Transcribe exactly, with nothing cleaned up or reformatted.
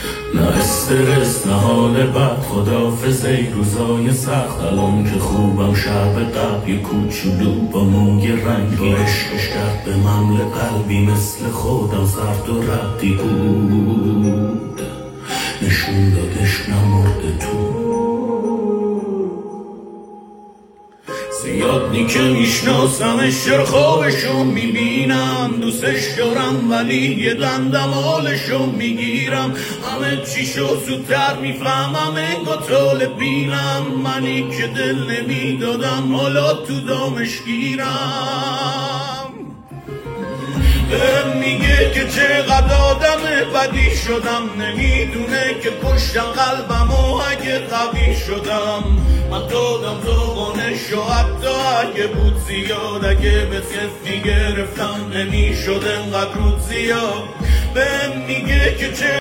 نه استرس نه حال بد، خداحافظ ای روزای سخت. الان که خوبم شب قبل یه کوچولو با موی رنگی عشقش کرد به ممل قلبی مثل خودم زرد و ردی بود، نشون دادش نمرده تو. زیاد نی که میشناسمش، چرا خوابشو میبینم، دوستش دارم ولی یه دندمالشو میگیرم. همه چیشو زودتر میفهمم انگار طول بینم، منی که دل نمیدادم حالا تو دامش گیرم. بهم میگه که چقدر آدم بدی شدم، نمیدونه که پشتم قلبم و اگه قوی شدم. من دادم زبانش و حتی اگه بود زیاد، اگه به صف میگرفتم نمیشد انقدر رود زیاد. بهم میگه که چه